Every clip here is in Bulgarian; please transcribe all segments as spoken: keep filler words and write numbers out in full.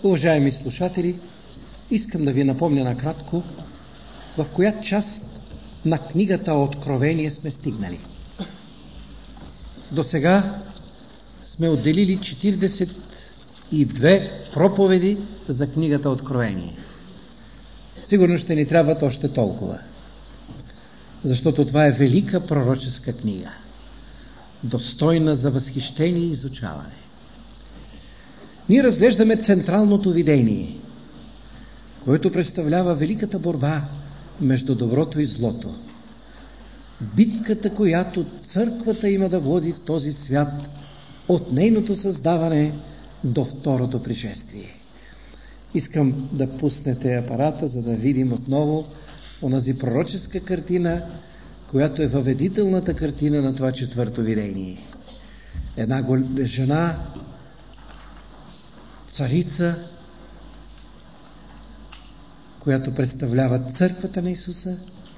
Уважаеми слушатели, искам да ви напомня накратко в коя част на книгата Откровение сме стигнали. До сега сме отделили четиридесет и две проповеди за книгата Откровение. Сигурно ще ни трябват още толкова, защото това е велика пророческа книга, достойна за възхищение и изучаване. Ние разглеждаме централното видение, което представлява великата борба между доброто и злото. Битката, която църквата има да води в този свят от нейното създаване до второто пришествие. Искам да пуснете апарата, за да видим отново онази пророческа картина, която е въведителната картина на това четвърто видение. Една гол... жена, царица, която представлява църквата на Исуса,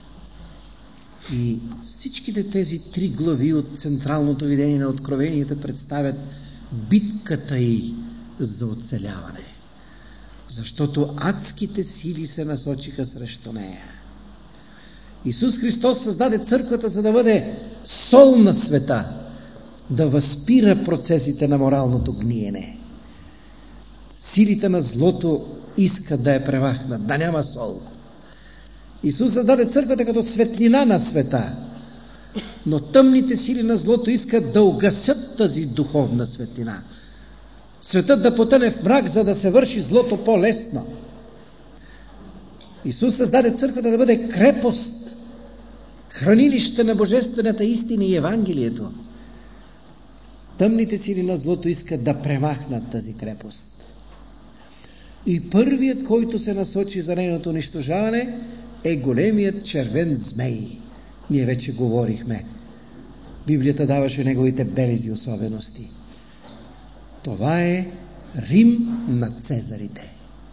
и всичките тези три глави от централното видение на Откровението представят битката й за оцеляване. Защото адските сили се насочиха срещу нея. Исус Христос създаде църквата, за да бъде сол на света, да възпира процесите на моралното гниене. Силите на злото искат да я премахнат, да няма сол. Исус създаде църквата като светлина на света, но тъмните сили на злото искат да угасят тази духовна светлина. Светът да потъне в мрак, за да се върши злото по-лесно. Исус създаде църквата да бъде крепост, хранилище на божествената истина и Евангелието. Тъмните сили на злото искат да премахнат тази крепост. И първият, който се насочи за нейното унищожаване, е големият червен змей. Ние вече говорихме. Библията даваше неговите белези особености. Това е Рим на Цезарите.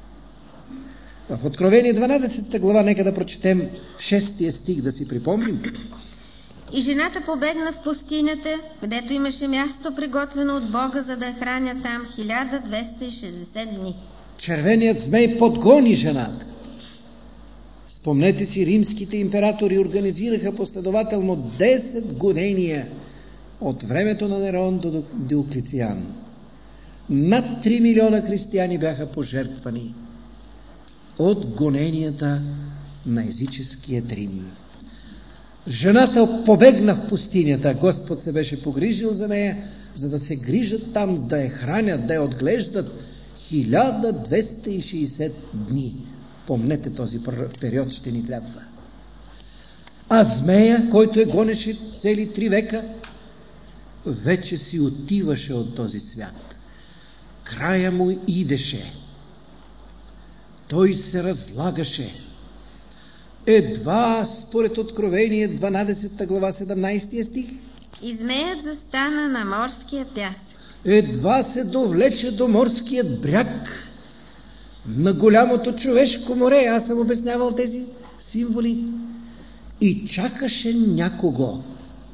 В Откровение дванадесета глава, нека да прочетем шестия стих, да си припомним. И жената побегна в пустинята, където имаше място приготвено от Бога, за да я храня там хиляда двеста и шестдесет дни. Червеният змей подгони жената. Спомнете си, римските императори организираха последователно десет гонения от времето на Нерон до Диоклетиан. Над три милиона християни бяха пожертвани от гоненията на езическия Рим. Жената побегна в пустинята. Господ се беше погрижил за нея, за да се грижат там, да я хранят, да я отглеждат хиляда двеста и шестдесет дни. Помнете, този период ще ни трябва. А змея, който я гонеше цели три века, вече си отиваше от този свят. Края му идеше. Той се разлагаше. Едва, според Откровение дванадесета глава, седемнадесети стих, и змеят застана на морския пясък. Едва се довлече до морският бряг на голямото човешко море. Аз съм обяснявал тези символи. И чакаше някого.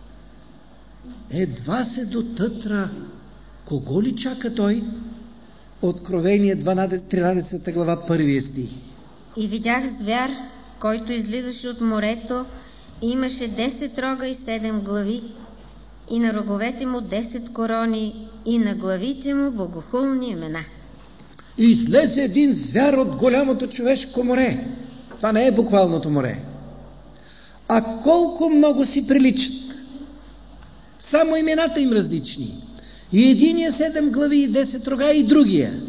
Едва се дотътра. Кого ли чака той? Откровение тринадесета глава, първия стих. И видях звяр, който излизаше от морето, и имаше десет рога и седем глави, и на роговете му десет корони, и на главите му богохулни имена. И излезе един звяр от голямото човешко море. Това не е буквалното море. А колко много си приличат. Само имената им различни. И единия седем глави и десет рога, и другия.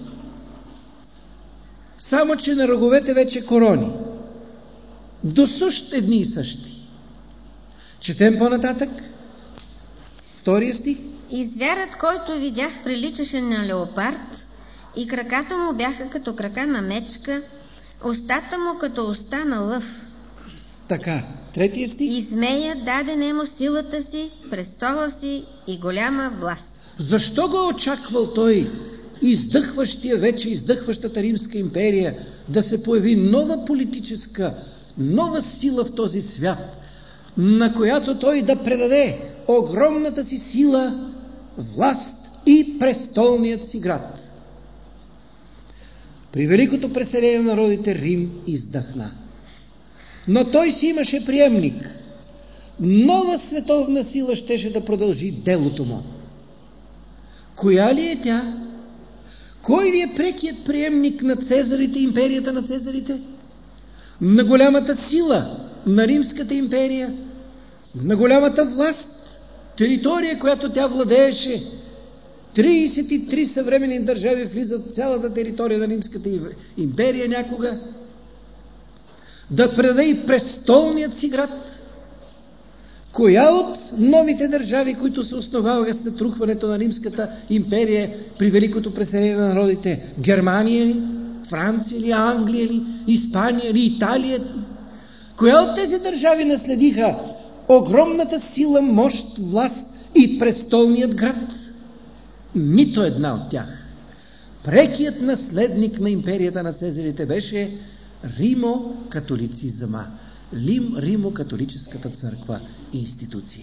Само че на роговете вече корони. Досущ едни и същи. Четем по-нататък. Втория стих. И звярат, който видях, приличаше на леопард, и краката му бяха като крака на мечка, устата му като уста на лъв. Така, третия стих. И змея даде нему силата си, престола си и голяма власт. Защо го очаквал той, издъхващия вече, издъхващата Римска империя, да се появи нова политическа, нова сила в този свят, на която той да предаде огромната си сила, власт и престолният си град? При великото преселение на народите Рим издъхна. Но той си имаше приемник. Нова световна сила щеше да продължи делото му. Коя ли е тя? Кой ли е прекият приемник на Цезарите, империята на Цезарите? На голямата сила на Римската империя, на голямата власт, територия, която тя владееше. тридесет и три съвременни държави влизат в цялата територия на Римската империя някога. Да предаде и престолният си град. Коя от новите държави, които се основаваха след рухването на Римската империя при великото преселение на народите? Германия ли? Франция ли? Англия ли? Испания ли? Италия ли? Коя от тези държави наследиха огромната сила, мощ, власт и престолният град? Нито една от тях. Прекият наследник на империята на Цезарите беше римо-католицизма. Лим, Римо-католическата църква и институция.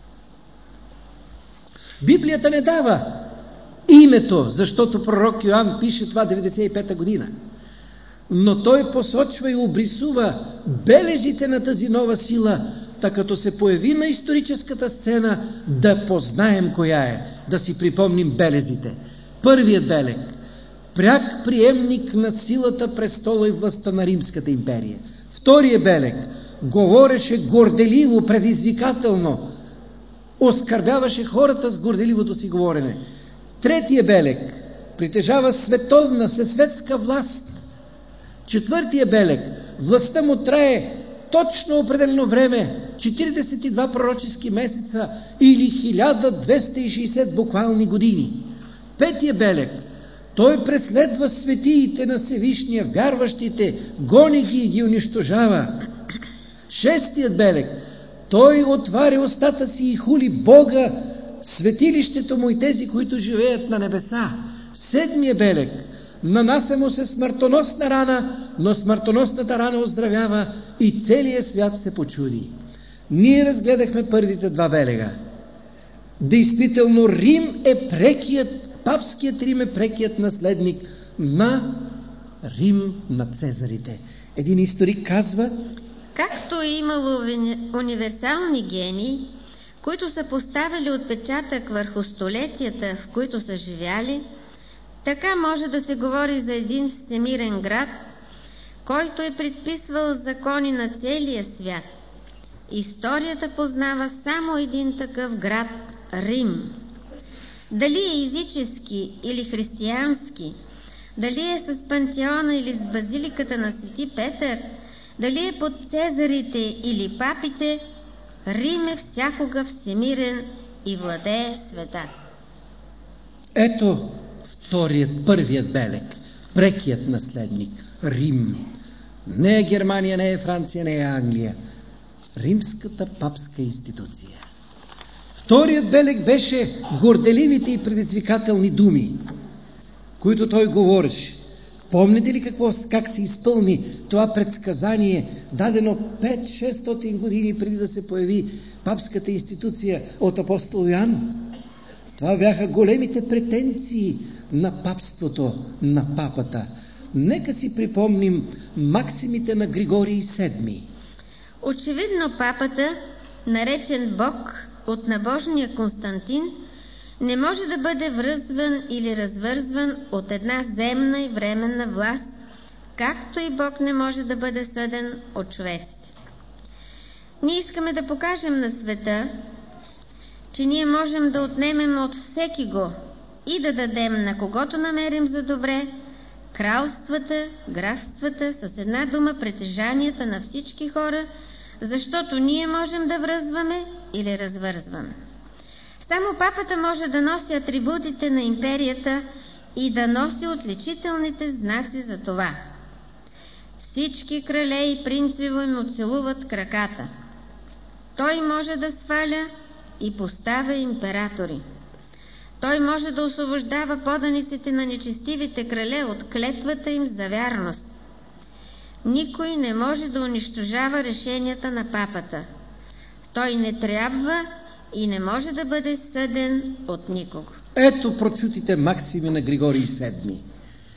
Библията не дава името, защото пророк Йоан пише това деветдесет и пета година. Но той посочва и обрисува бележите на тази нова сила, така като се появи на историческата сцена, да познаем коя е, да си припомним белезите. Първият белег – пряк приемник на силата, престола и властта на Римската империя. Вторият белег говореше горделиво, предизвикателно, оскърбяваше хората с горделивото си говорене. Третия белег притежава световна, всесветска власт. Четвъртия белег, властта му трае точно определено време, четиридесет и два пророчески месеца или хиляда двеста и шейсет буквални години. Петия белег, той преследва светиите на Всевишния, вярващите, гони ги и ги унищожава. Шестият белег, той отваря устата си и хули Бога, светилището му и тези, които живеят на небеса. Седмият белег, нанася му се смъртоносна рана, но смъртоносната рана оздравява и целият свят се почуди. Ние разгледахме първите два белега. Действително Рим е прекият, папският Рим е прекият наследник на Рим на Цезарите. Един историк казва: както е имало универсални гении, които са поставили отпечатък върху столетията, в които са живяли, така може да се говори за един всемирен град, който е предписвал закони на целия свят. Историята познава само един такъв град – Рим. Дали е езически или християнски, дали е с пантеона или с базиликата на Свети Петър, дали е под Цезарите или папите, Рим е всякога всемирен и владее света. Ето вторият, първият белег, прекият наследник – Рим. Не е Германия, не е Франция, не е Англия. Римската папска институция. Вторият белег беше горделивите и предизвикателни думи, които той говореше. Помните ли какво, как се изпълни това предсказание, дадено пет-шестстотин години преди да се появи папската институция от апостол Йоан? Това бяха големите претенции на папството, на папата. Нека си припомним максимите на Григорий седми. Очевидно папата, наречен Бог от набожния Константин, не може да бъде връзван или развързван от една земна и временна власт, както и Бог не може да бъде съден от човеците. Ние искаме да покажем на света, че ние можем да отнемем от всеки го и да дадем на когото намерим за добре кралствата, графствата, с една дума притежанията на всички хора, защото ние можем да връзваме или развързваме. Само папата може да носи атрибутите на империята и да носи отличителните знаци за това. Всички крале и принцево му целуват краката. Той може да сваля и поставя императори. Той може да освобождава поданиците на нечестивите крале от клетвата им за вярност. Никой не може да унищожава решенията на папата. Той не трябва и не може да бъде съден от никого. Ето прочутите максими на Григорий седми.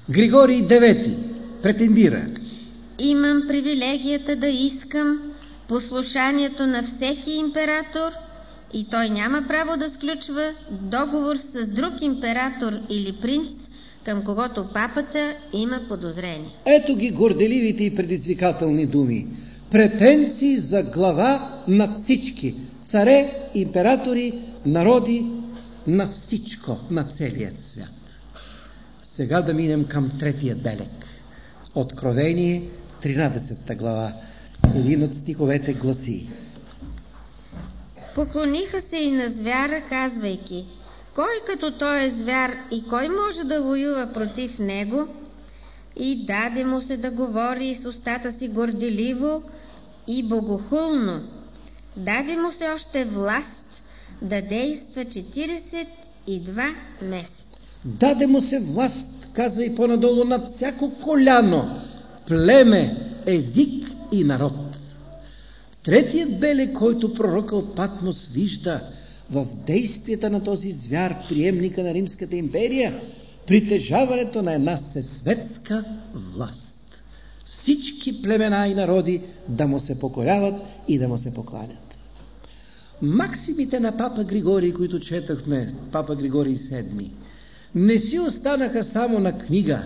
Григорий девети претендира: имам привилегията да искам послушанието на всеки император и той няма право да сключва договор с друг император или принц, към когото папата има подозрение. Ето ги горделивите и предизвикателни думи. Претенции за глава над всички. Царе, императори, народи, на всичко, на целият свят. Сега да минем към третия белег. Откровение, тринадесета глава. Един от стиховете гласи: поклониха се и на звяра, казвайки: кой като той е звяр и кой може да воюва против него? И даде му се да говори с устата си горделиво и богохулно. Даде му се още власт да действа четиридесет и два месеца. Даде му се власт, казва и по-надолу, над всяко коляно, племе, език и народ. Третият белег, който пророка от Патмос вижда в действията на този звяр, приемника на Римската империя, притежаването на една всесветска власт. Всички племена и народи да му се покоряват и да му се покланят. Максимите на папа Григорий, които четахме, папа Григорий седми, не си останаха само на книга.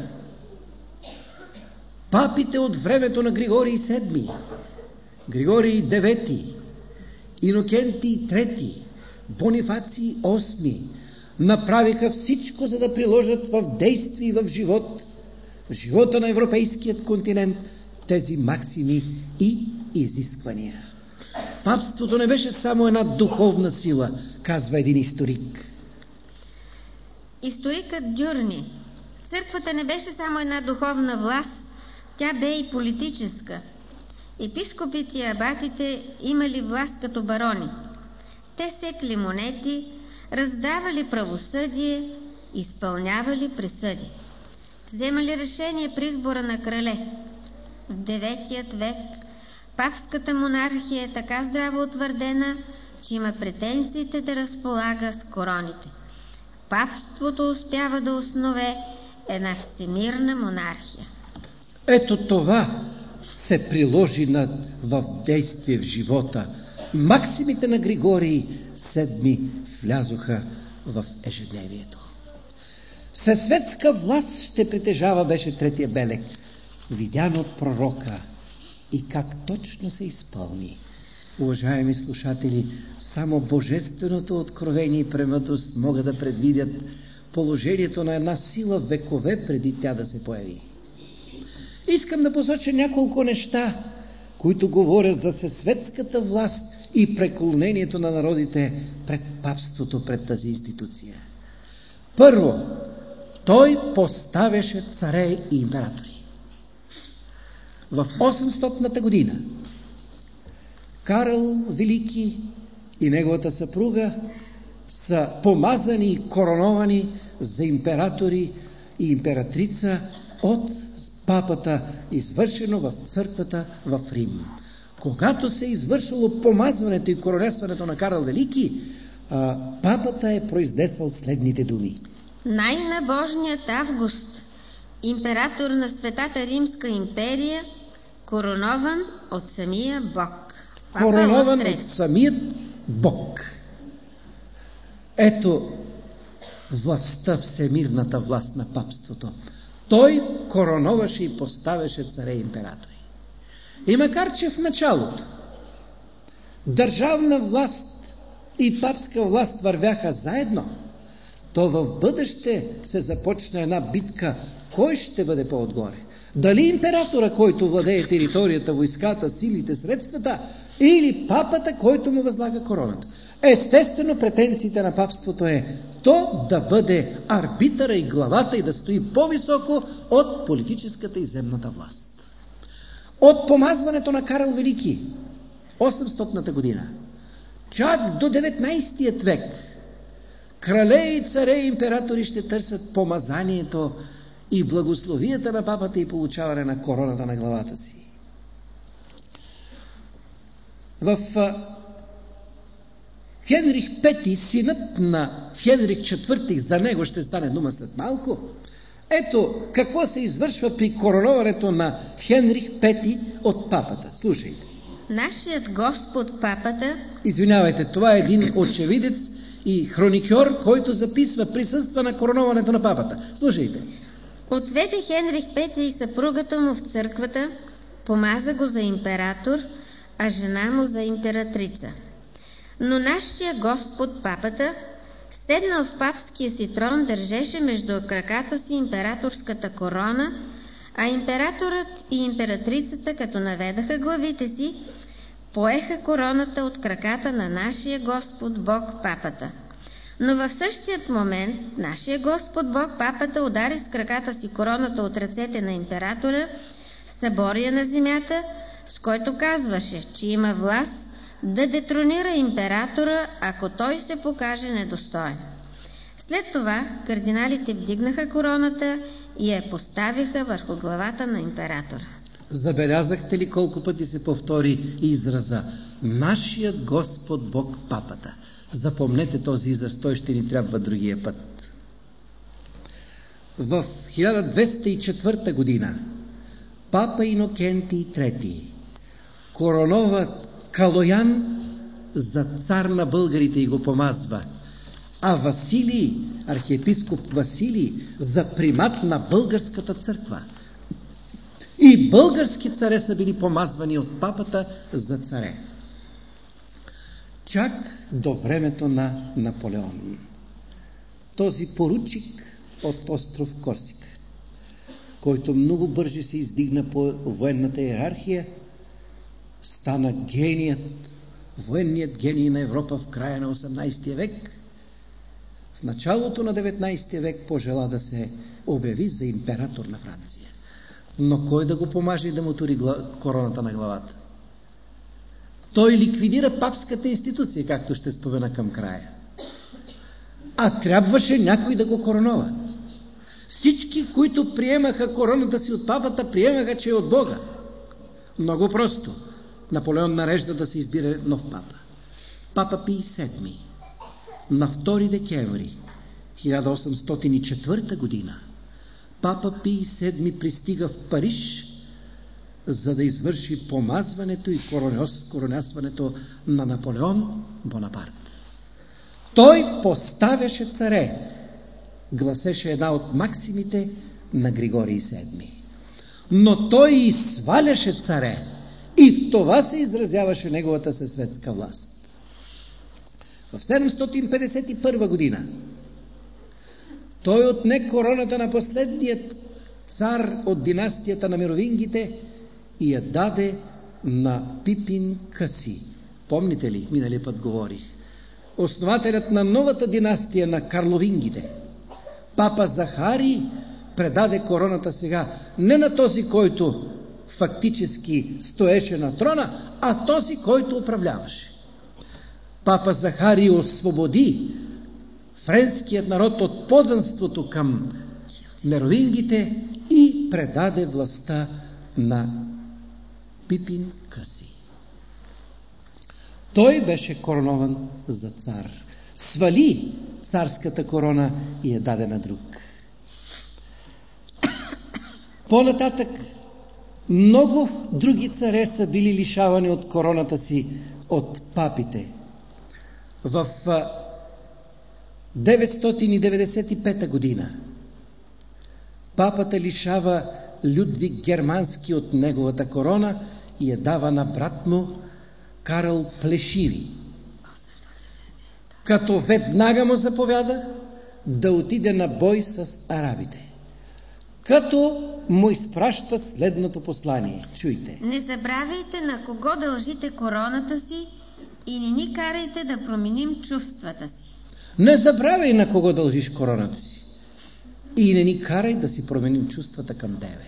Папите от времето на Григорий седми, Григорий девети, Инокентий трети, Бонифаций осми направиха всичко, за да приложат в действие и в живот, в живота на европейският континент, тези максими и изисквания. Папството не беше само една духовна сила, казва един историк. Историкът Дюрни: църквата не беше само една духовна власт, тя бе и политическа. Епископите и абатите имали власт като барони. Те секли монети, раздавали правосъдие, изпълнявали присъди. Вземали решение при избора на крале. В деветият век папската монархия е така здраво утвърдена, че има претенциите да разполага с короните. Папството успява да основе една всемирна монархия. Ето това се приложи на, в действие в живота. Максимите на Григорий седми влязоха в ежедневието. Всесветска власт ще притежава, беше третия белег, видян от пророка, и как точно се изпълни. Уважаеми слушатели, само божественото откровение и премъдрост могат да предвидят положението на една сила векове преди тя да се появи. Искам да посоча няколко неща, които говорят за всесветската власт и преклонението на народите пред папството, пред тази институция. Първо, той поставяше царе и императори. В осемстотната година Карл Велики и неговата съпруга са помазани и короновани за императори и императрица от папата, извършено в църквата в Рим. Когато се е извършило помазването и коронестването на Карл Велики, папата е произнесъл следните думи: най-набожният Август, император на Светата Римска империя, коронован от самия Бог. Папа Коронован от самият Бог. Ето властта, всемирната власт на папството. Той короноваше и поставяше царе и императори. И макар че в началото държавна власт и папска власт вървяха заедно, то в бъдеще се започна една битка, кой ще бъде по-отгоре. Дали императора, който владее територията, войската, силите, средствата, или папата, който му възлага короната. Естествено, претенциите на папството е то да бъде арбитъра и главата и да стои по-високо от политическата и земната власт. От помазването на Карл Велики, осемстотната година, чак до деветнайсетият век, крале и царе и императори ще търсят помазанието и благословията на папата и получаване на короната на главата си. В Хенрих пети, синът на Хенрих четвърти, за него ще стане дума след малко, Ето какво се извършва при короноването на Хенрих Пети от папата. Слушайте. Нашият Господ папата... Извинявайте, това е един очевидец и хроникьор, който записва присъства на короноването на папата. Слушайте. Отведе Хенрих Пети и съпругата му в църквата, помаза го за император, а жена му за императрица. Но нашия Господ папата, седнал в папския си трон, държеше между краката си императорската корона, а императорът и императрицата, като наведаха главите си, поеха короната от краката на нашия Господ Бог папата. Но в същият момент нашия Господ Бог папата удари с краката си короната от ръцете на императора, събори я на земята, с който казваше, че има власт да детронира императора, ако той се покаже недостоен. След това кардиналите вдигнаха короната и я поставиха върху главата на императора. Забелязахте ли колко пъти се повтори израза нашият Господ Бог папата? Запомнете този израз, той ще ни трябва другия път. В хиляда двеста и четвърта година папа Инокентий трети коронова Калоян за цар на българите и го помазва, а Василий, архиепископ Василий, за примат на българската църква. И български царе са били помазвани от папата за царе. Чак до времето на Наполеон. Този поручик от остров Корсика, който много бързо се издигна по военната иерархия, стана геният, военният гений на Европа в края на осемнадесети век. В началото на деветнадесети век пожела да се обяви за император на Франция. Но кой да го помаже и да му тури короната на главата? Той ликвидира папската институция, както ще спомена към края. А трябваше някой да го коронова. Всички, които приемаха короната си от папата, приемаха, че е от Бога. Много просто. Наполеон нарежда да се избира нов папа. Папа Пий седми. На втори декември хиляда осемстотин и четвърта година папа Пий седми пристига в Париж, за да извърши помазването и коронясването на Наполеон Бонапарт. Той поставяше царе, гласеше една от максимите на Григорий седми. Но той и сваляше царе, и в това се изразяваше неговата съсветска власт. В седемстотин петдесет и първа година той отне короната на последният цар от династията на Меровингите и я даде на Пипин Къси. Помните ли, миналия път говорих? Основателят на новата династия на Карловингите. Папа Захари предаде короната сега не на този, който фактически стоеше на трона, а този, който управляваше. Папа Захари освободи френският народ от подданството към меровингите и предаде властта на Пипин Къси. Той беше коронован за цар. Свали царската корона и я даде на друг. По-нататък много други царе са били лишавани от короната си от папите. В деветстотин деветдесет и пета година папата лишава Людвиг Германски от неговата корона и я дава на брат му Карл Плешиви, като веднага му заповяда да отиде на бой с арабите, като му изпраща следното послание. Чуйте. Не забравяйте на кого дължите короната си и не ни карайте да променим чувствата си. Не забравяй на кого дължиш короната си и не ни карай да си променим чувствата към тебе.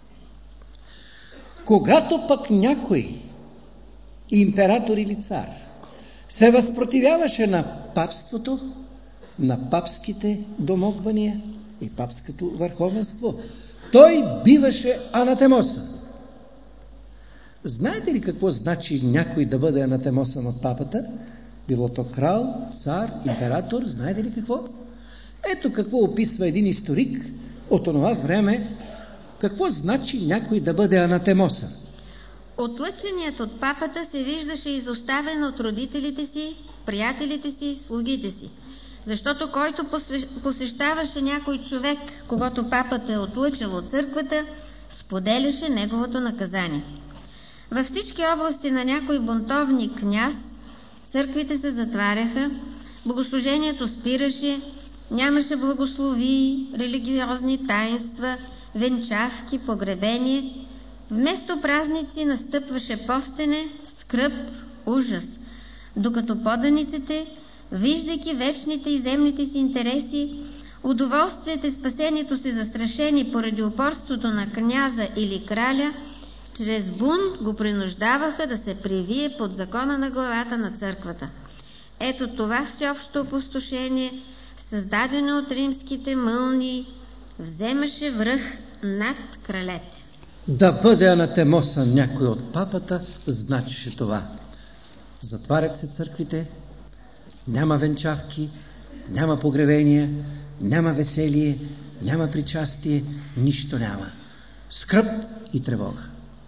Когато пък някой император или цар се възпротивяваше на папството, на папските домогвания и папското върховенство, той биваше анатемосан. Знаете ли какво значи някой да бъде анатемосан от папата? Било то крал, цар, император, знаете ли какво? Ето какво описва един историк, от онова време какво значи някой да бъде анатемосан. Отлъченият от папата се виждаше изоставен от родителите си, приятелите си, слугите си. Защото който посещаваше някой човек, когато папата е отлъчил от църквата, споделяше неговото наказание. Във всички области на някой бунтовник княз, църквите се затваряха, богослужението спираше, нямаше благословии, религиозни таинства, венчавки, погребение. Вместо празници настъпваше постене, скръб, ужас, докато поданиците, виждайки вечните и земните си интереси, удоволствието и спасението си застрашени поради упорството на княза или краля, чрез бунт го принуждаваха да се привие под закона на главата на църквата. Ето това всеобщо опустошение, създадено от римските мълни, вземаше връх над кралете. Да бъде анатемосан някой от папата, значеше това. Затварят се църквите, няма венчавки, няма погребения, няма веселие, няма причастие, нищо няма. Скръб и тревога.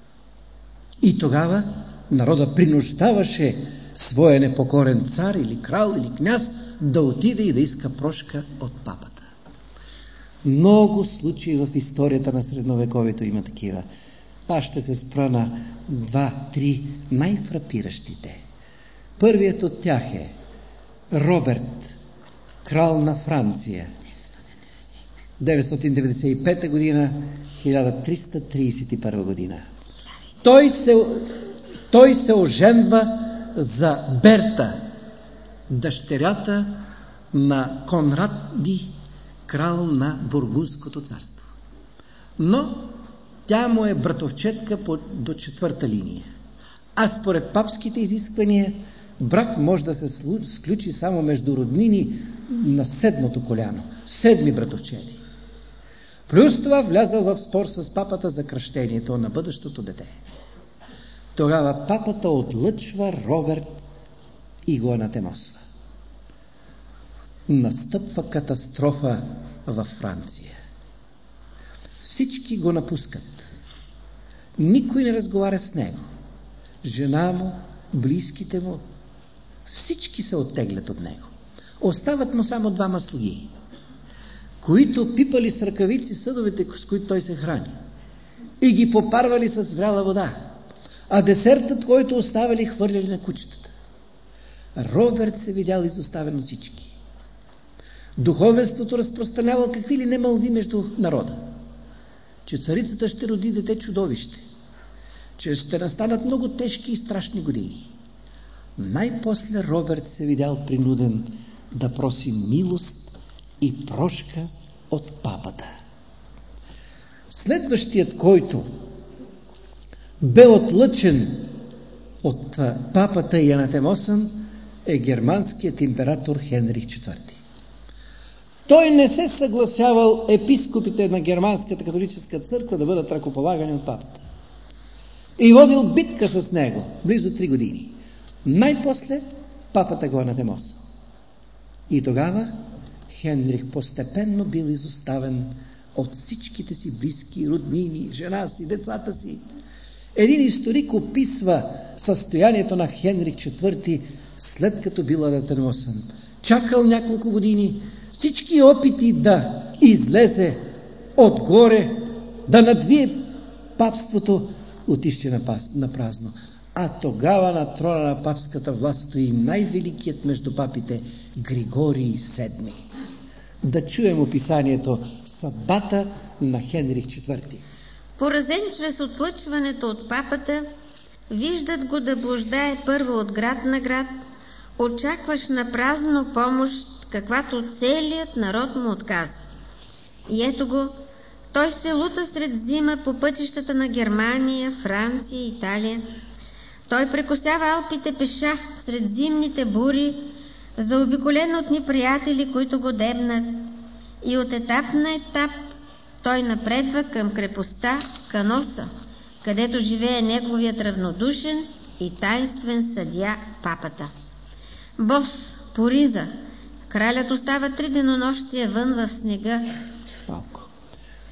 И тогава народа принуждаваше своя непокорен цар или крал или княз да отиде и да иска прошка от папата. Много случаи в историята на средновековието има такива. Аз ще се спра на два-три най-фрапиращите. Първият от тях е Роберт, крал на Франция, деветстотин деветдесет и пета година, хиляда триста тридесет и първа година. Той се, той се оженва за Берта, дъщерята на Конради, крал на Бургундското царство. Но тя му е братовчетка по, до четвърта линия. А според папските изисквания брак може да се сключи само между роднини на седмото коляно, седми братовчети. Плюс това влязъл в спор с папата за кръщението на бъдещото дете. Тогава папата отлъчва Роберт и го анатемосва. Настъпва катастрофа във Франция. Всички го напускат. Никой не разговаря с него. Жена му, близките му, всички се оттеглят от него. Остават му само двама слуги, които пипали с ръкавици съдовете, с които той се храни, и ги попарвали с вряла вода, а десертът, който оставали, хвърляли на кучетата. Роберт се видял изоставен от всички. Духовенството разпространявал какви ли не мълви между народа, че царицата ще роди дете чудовище, че ще настанат много тежки и страшни години. Най-после Роберт се видял принуден да проси милост и прошка от папата. Следващият, който бе отлъчен от папата и анатемосан, е германският император Хенрих четвърти. Той не се съгласявал епископите на германската католическа църква да бъдат ръкополагани от папата. И водил битка с него близо три години. Най-после папата го анатемосал. И тогава Хенрих постепенно бил изоставен от всичките си близки, роднини, жена си, децата си. Един историк описва състоянието на Хенрих четвърти, след като бил анатемосан. Чакал няколко години, всички опити да излезе отгоре, да надвие папството, отище на празно. А тогава на трона на папската власт стои най-великият между папите Григорий седми. Да чуем описанието съдбата на Хенрих четвърти. Поразен чрез отлъчването от папата, виждат го да блуждае първо от град на град, очакваш на празно помощ, каквато целият народ му отказва. И ето го, той се лута сред зима по пътищата на Германия, Франция, Италия. Той прекосява Алпите пеша сред зимните бури, заобиколен от неприятели, които го дебнат. И от етап на етап той напредва към крепостта Каноса, където живее неговият равнодушен и тайнствен съдия папата. Бос, по риза, кралят остава три денонощия вън в снега. Малко.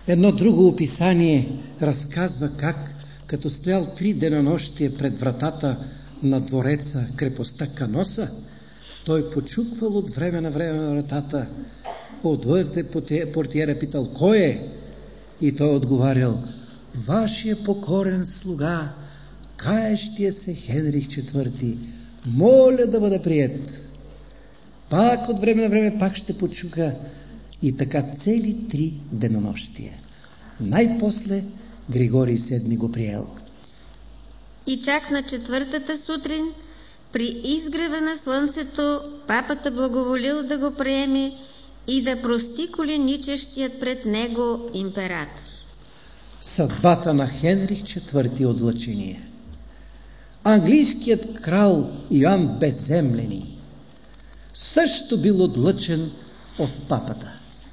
Едно друго описание разказва как, като стоял три денонощия пред вратата на двореца, крепостта Каноса, той почуквал от време на време на вратата. Отвътре портиера питал: кой е? И той отговарял: вашия покорен слуга, каещия се Хенрих четвърти, моля да бъда приет. Пак от време на време пак ще почука, и така цели три денонощия. Най-после Григорий седми го приел. И чак на четвъртата сутрин, при изгрева на слънцето, папата благоволил да го приеме и да прости коленичещият пред него император. Съдбата на Хенрих четвърти отлъчение. Английският крал Йоан Безземлени също бил отлъчен от папата.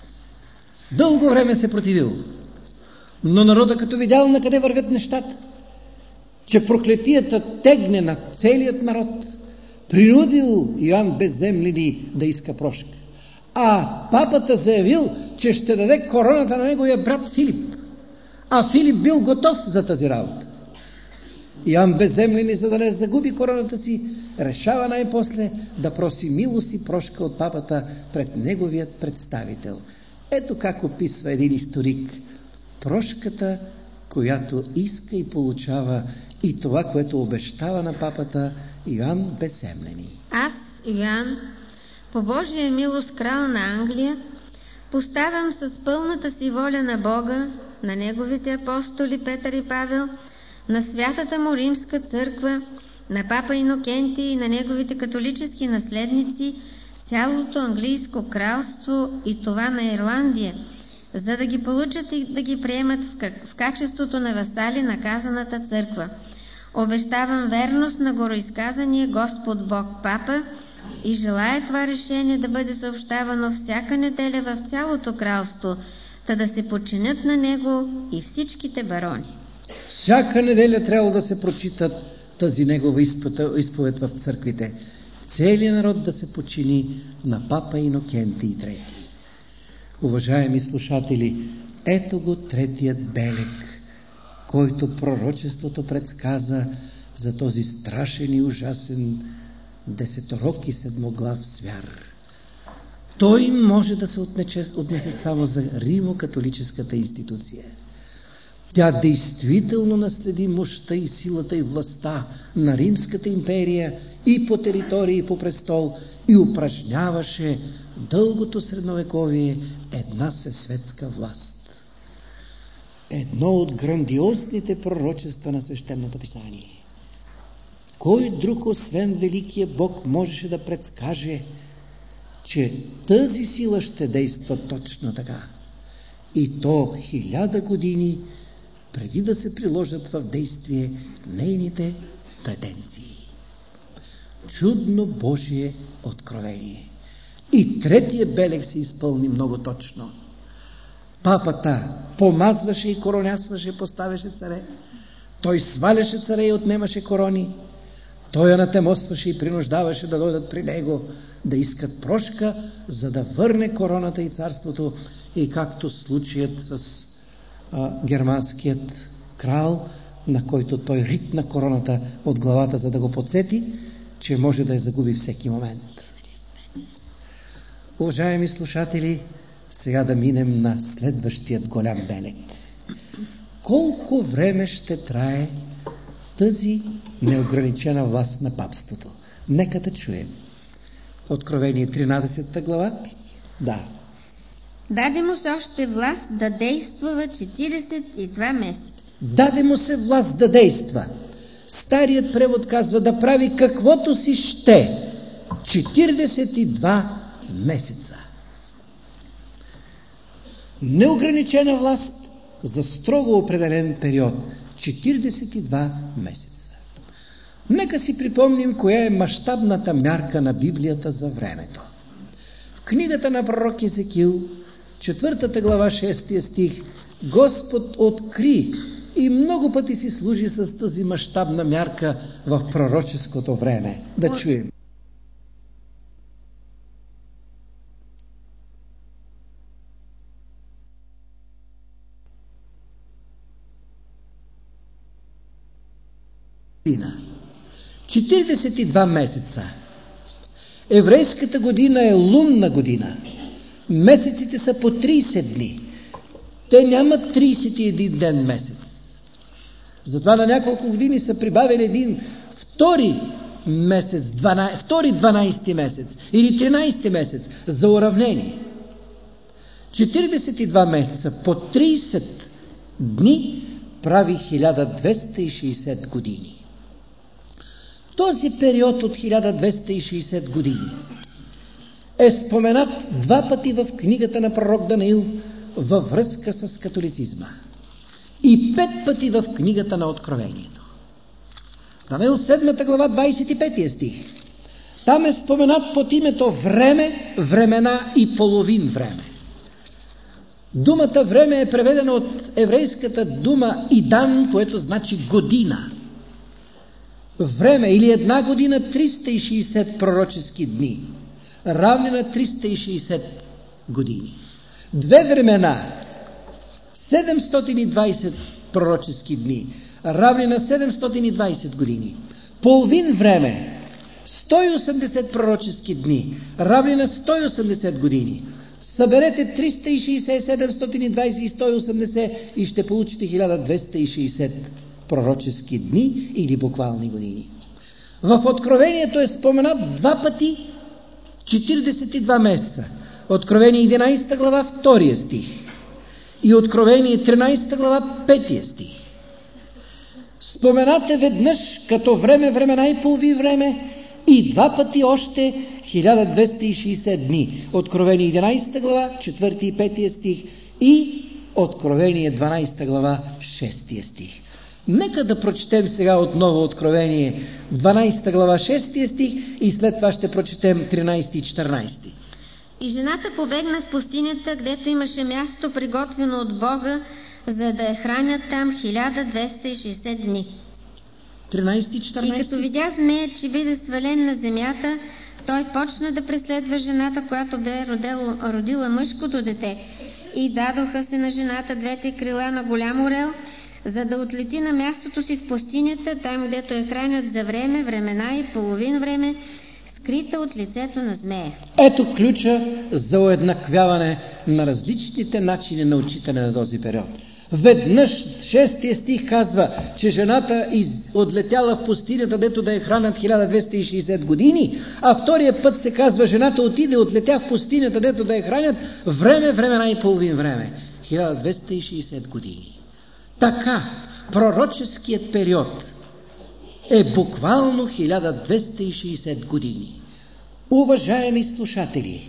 Дълго време се противил, но народа, като видял на къде вървят нещата, че проклетията тегне на целият народ, принудил Йоан Безземлени да иска прошка. А папата заявил, че ще даде короната на неговия брат Филип. А Филип бил готов за тази работа. Йоан Безземлени, за да не загуби короната си, решава най-после да проси милост и прошка от папата пред неговият представител. Ето как описва един историк прошката, която иска и получава, и това, което обещава на папата Йоан Безземлени. Аз, Йоан, по Божия милост крал на Англия, поставям с пълната си воля на Бога, на неговите апостоли Петър и Павел, на святата му римска църква, на папа Инокентий и на неговите католически наследници, цялото английско кралство и това на Ирландия, за да ги получат и да ги приемат в качеството на васали на казаната църква. Обещавам верност на гореизказания Господ Бог Папа и желая това решение да бъде съобщавано всяка неделя в цялото кралство, та да се подчинят на него и всичките барони. Всяка неделя трябва да се прочитат тази негова изповед в църквите. Целият народ да се подчини на папа Инокентий трети. Уважаеми слушатели, ето го третият белег, който пророчеството предсказа за този страшен и ужасен десеторог и седмоглав звяр. Той може да се отнесе, отнесе само за римо-католическата институция. Тя действително наследи мощта и силата и властта на Римската империя и по територии, и по престол, и упражняваше дългото средновековие една всесветска власт. Едно от грандиозните пророчества на Свещеното писание. Кой друг, освен Великия Бог, можеше да предскаже, че тази сила ще действа точно така? И то хиляда години преди да се приложат в действие нейните претенции. Чудно Божие откровение. И третия белег се изпълни много точно. Папата помазваше и коронясваше, поставяше царе. Той сваляше царе и отнемаше корони. Той анатемосваше и принуждаваше да дойдат при него, да искат прошка, за да върне короната и царството. И както случаят с а, германският крал, на който той ритна короната от главата, за да го подсети, че може да я загуби всеки момент. Уважаеми слушатели, сега да минем на следващият голям белег. Колко време ще трае тази неограничена власт на папството? Нека да чуем. Откровение тринадесета глава. Да. Даде му се още власт да действува четиридесет и два месеца. Даде му се власт да действа. Старият превод казва да прави каквото си ще. четиридесет и два месеца. Неограничена власт за строго определен период. четиридесет и два месеца. Нека си припомним коя е мащабната мярка на Библията за времето. В книгата на пророк Езекил, четвъртата глава, шестия стих, Господ откри и много пъти си служи с тази мащабна мярка в пророческото време. Да чуем. година. четиридесет и два месеца. Еврейската година е лунна година. Месеците са по тридесет дни. Те нямат тридесет и един ден месец. Затова на няколко години са прибавили един втори месец, дванайсет, втори дванайсети месец или тринайсети месец за уравнение. четиридесет и два месеца по тридесет дни прави хиляда двеста и шейсет години. Този период от хиляда двеста и шейсет години е споменат два пъти в книгата на пророк Даниил във връзка с католицизма и пет пъти в книгата на Откровението. Даниил седмата глава, двайсет и пети стих. Там е споменат под името време, времена и половин време. Думата време е преведена от еврейската дума идан, което значи година. Време или една година, триста и шейсет пророчески дни, равни на триста и шейсет години. Две времена, седемстотин и двайсет пророчески дни, равни на седемстотин и двайсет години. Половин време, сто и осемдесет пророчески дни, равни на сто и осемдесет години. Съберете триста и шейсет, седемстотин и двайсет и сто и осемдесет и ще получите хиляда двеста и шейсет пророчески дни или буквални години. В Откровението е споменат два пъти четиридесет и два месеца. Откровение единайсета глава, втория стих. И Откровение тринайсета глава, петия стих. Споменат е веднъж като време, времена и полови време и два пъти още хиляда двеста и шейсет дни. Откровение единайсета глава, четвърти и петия стих и Откровение дванайсета глава, шестия стих. Нека да прочетем сега отново Откровение дванайсета глава, шестия стих и след това ще прочетем тринайсети и четиринайсети. И жената побегна в пустинята, гдето имаше място приготвено от Бога, за да я хранят там хиляда двеста и шейсет дни. тринайсети и четиринайсети. И като видя змея, че биде свален на земята, той почна да преследва жената, която бе родила, родила мъжкото дете. И дадоха се на жената двете крила на голям орел, за да отлети на мястото си в пустинята, там, гдето я хранят за време, времена и половин време, скрита от лицето на змея. Ето ключа за уеднаквяване на различните начини на отчитане на този период. Веднъж шестия стих казва, че жената из... отлетяла в пустинята, дето да я хранят хиляда двеста и шейсет години, а втория път се казва, жената отиде, отлетя в пустинята, дето да я хранят време, времена и половин време. хиляда двеста и шейсет години. Така, пророческият период е буквално хиляда двеста и шейсет години. Уважаеми слушатели,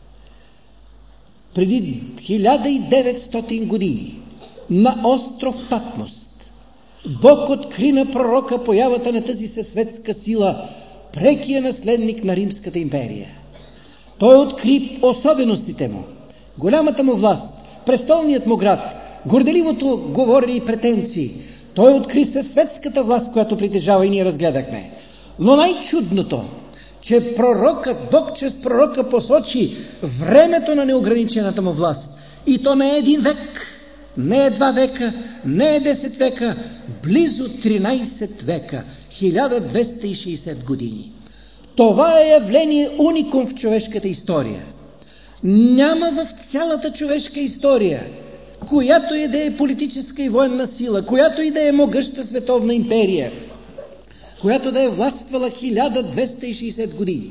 преди хиляда и деветстотин години на остров Патмос Бог откри на пророка появата на тази съсветска сила, прекия наследник на Римската империя. Той откри особеностите му, голямата му власт, престолният му град, горделивото говорене и претенции. Той откри съсветската власт, която притежава и ние разгледахме. Но най-чудното, че пророкът, Бог чрез пророка посочи времето на неограничената му власт. И то не е един век, не е два века, не е десет века, близо тринайсет века, хиляда двеста и шейсет години. Това е явление уникум в човешката история. Няма в цялата човешка история, която и да е политическа и военна сила, която и да е могъща световна империя, която да е властвала хиляда двеста и шейсет години.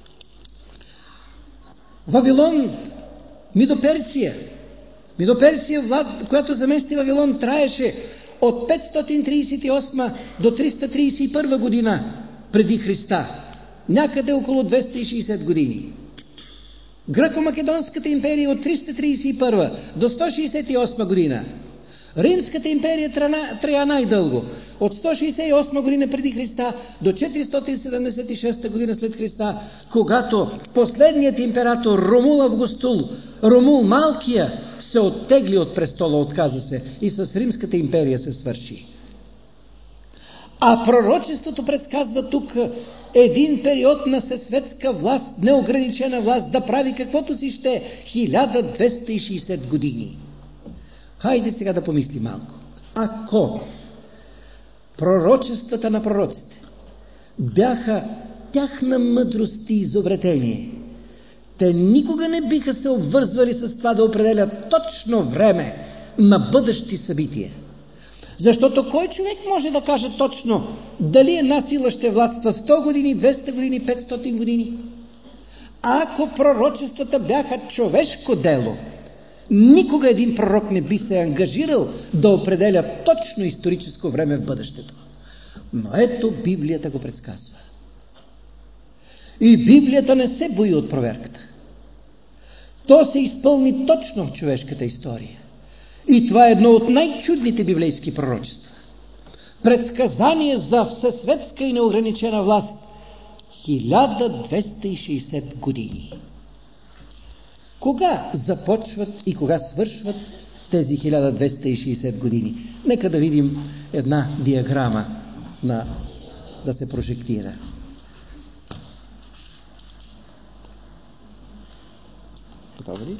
Вавилон, Мидоперсия, Мидоперсия, влад, която замести Вавилон, траеше от петстотин трийсет и осма до триста трийсет и първа година преди Христа, някъде около двеста и шейсет години. Гръко-Македонската империя от триста трийсет и първа до сто шейсет и осма година. Римската империя трая най-дълго. От сто шейсет и осма година преди Христа до четиристотин седемдесет и шеста година след Христа, когато последният император Ромул Августул, Ромул Малкия, се оттегли от престола, отказа се и с Римската империя се свърши. А пророчеството предсказва тук един период на съсветска власт, неограничена власт, да прави каквото си ще хиляда двеста и шейсет години. Хайде сега да помисли малко. Ако пророчествата на пророците бяха тяхна мъдрост и изобретение, те никога не биха се обвързвали с това да определят точно време на бъдещи събития. Защото кой човек може да каже точно дали една сила ще владства сто години, двеста години, петстотин години? Ако пророчествата бяха човешко дело, никога един пророк не би се ангажирал да определя точно историческо време в бъдещето. Но ето Библията го предсказва. И Библията не се бои от проверката. То се изпълни точно в човешката история. И това е едно от най-чудните библейски пророчества. Предсказание за всесветска и неограничена власт. хиляда двеста и шейсет години. Кога започват и кога свършват тези хиляда двеста и шейсет години? Нека да видим една диаграма на, да се прожектира. Готова ли?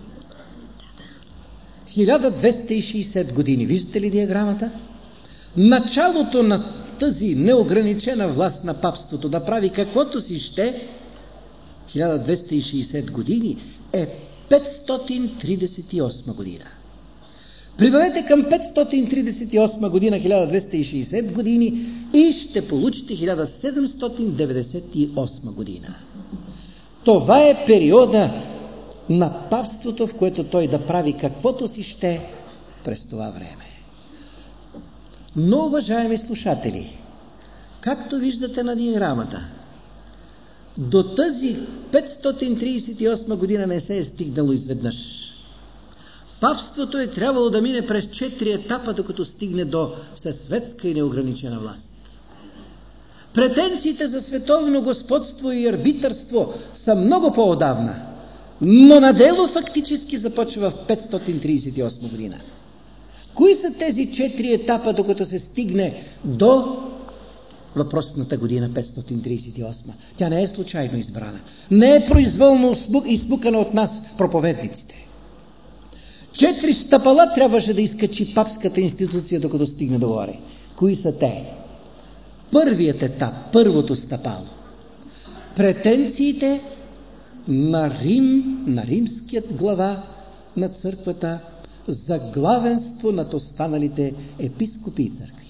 хиляда двеста и шейсет години. Виждате ли диаграмата? Началото на тази неограничена власт на папството да прави каквото си ще, хиляда двеста и шейсет години, е петстотин тридесет и осма година. Прибавете към петстотин тридесет и осма година хиляда двеста и шейсет години и ще получите хиляда седемстотин деветдесет и осма година. Това е периода на папството, в което той да прави каквото си ще през това време. Но, уважаеми слушатели, както виждате на диаграмата, до тази петстотин тридесет и осма година не се е стигнало изведнъж. Папството е трябвало да мине през четири етапа, докато стигне до всесветска и неограничена власт. Претенциите за световно господство и арбитърство са много по-отдавна, но на дело фактически започва в петстотин тридесет и осма година. Кои са тези четири етапа, докато се стигне до въпросната година петстотин тридесет и осма? Тя не е случайно избрана. Не е произволно изпукана от нас, проповедниците. Четири стъпала трябваше да изкачи папската институция, докато стигне до горе. Кои са те? Първият етап, първото стъпало. Претенциите на Рим, на римският глава на църквата за главенство над останалите епископи и църкви.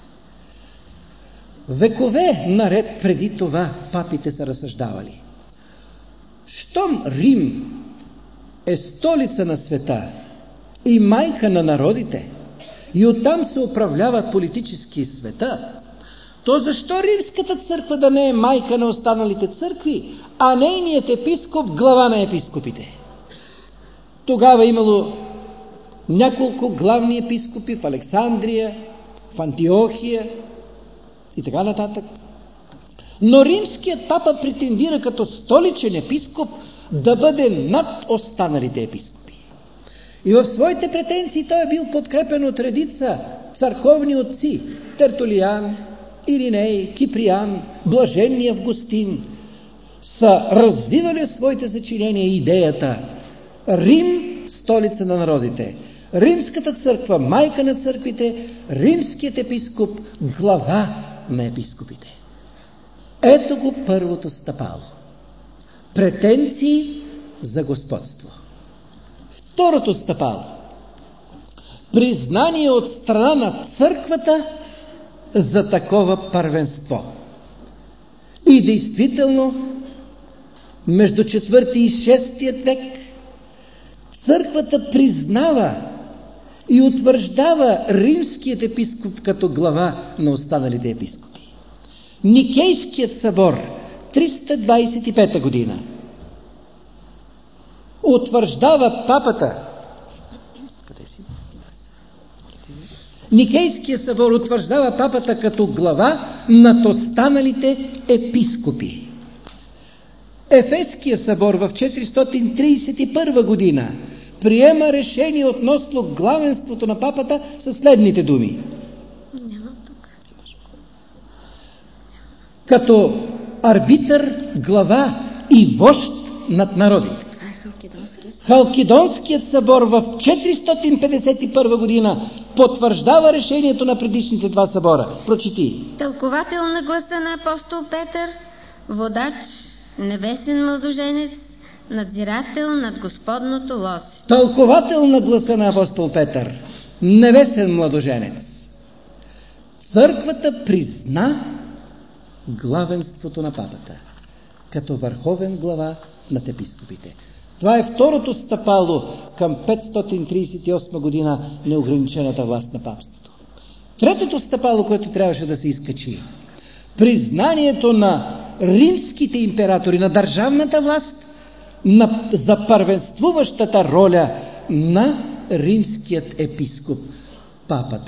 Векове наред преди това папите са разсъждавали. Щом Рим е столица на света и майка на народите, и оттам се управлява политически света, то защо римската църква да не е майка на останалите църкви, а нейният епископ глава на епископите? Тогава имало няколко главни епископи в Александрия, в Антиохия и така нататък. Но римският папа претендира като столичен епископ да бъде над останалите епископи. И в своите претенции той е бил подкрепен от редица църковни отци: Тертулиан, Ириней, Киприан, Блаженни Августин. Са развивали в своите съчинения идеята Рим – столица на народите, римската църква – майка на църквите, римският епископ – глава на епископите. Ето го първото стъпало. Претенции за господство. Второто стъпало. Признание от страна на църквата за такова първенство. И действително, между четвърти и шестият век църквата признава и утвърждава римският епископ като глава на останалите епископи. Никейският събор, триста двадесет и пета година, утвърждава папата. Къде си? Никейският събор утвърждава папата като глава над останалите епископи. Ефеският събор в четиристотин тридесет и първа година приема решение относно главенството на папата със следните думи. Като арбитър, глава и вожд над народите. Халкидонският събор в четиристотин петдесет и първа година потвърждава решението на предишните два събора. Прочети. Тълковател на гласа на апостол Петър, водач, небесен младоженец, надзирател над Господното лозе. Тълковател на гласа на апостол Петър, небесен младоженец. Църквата призна главенството на папата като върховен глава над епископите. Това е второто стъпало към петстотин тридесет и осма година неограничената власт на папството. Третото стъпало, което трябваше да се изкачи, признанието на римските императори, на държавната власт, на, за първенствуващата роля на римският епископ, папата.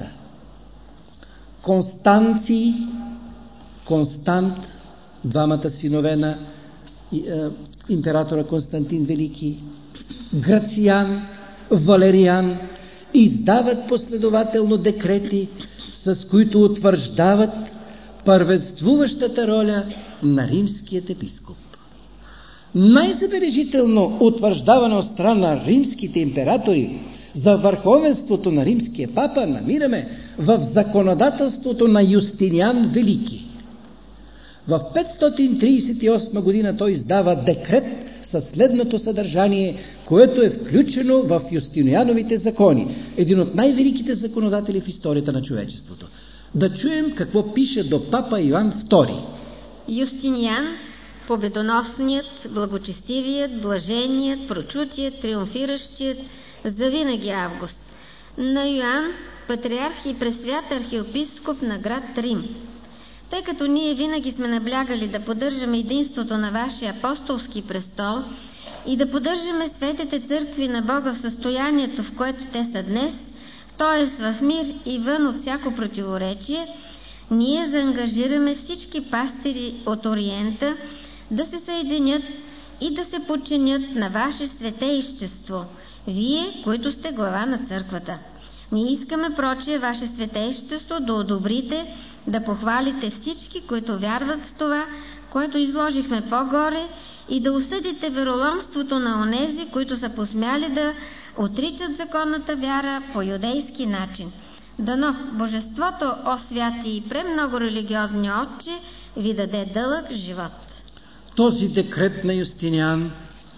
Констанций, Констант, двамата синове на императора Константин Велики, Грациан, Валериан издават последователно декрети, с които утвърждават първенствуващата роля на римският епископ. Най-забележително утвърждаване от страна на римските императори за върховенството на римския папа намираме в законодателството на Юстиниан Велики. В петстотин тридесет и осма година той издава декрет със следното съдържание, което е включено в Юстиниановите закони, един от най-великите законодатели в историята на човечеството. Да чуем какво пише до папа Йоан втори. Юстиниан, победоносният, благочестивият, блаженият, прочутият, триумфиращият, завинаги Август. На Йоан, патриарх и пресвят архиепископ на град Рим. Тъй като ние винаги сме наблягали да поддържаме единството на вашия апостолски престол и да поддържаме светите църкви на Бога в състоянието, в което те са днес, т.е. в мир и вън от всяко противоречие, ние заангажираме всички пастири от Ориента да се съединят и да се подчинят на ваше светейщество, вие, които сте глава на църквата. Ние искаме, прочие, ваше светейщество да одобрите, да похвалите всички, които вярват в това, което изложихме по-горе, и да осъдите вероломството на онези, които са посмяли да отричат законната вяра по юдейски начин. Дано Божеството, о святи и премного религиозни отче, ви даде дълъг живот. Този декрет на Юстиниан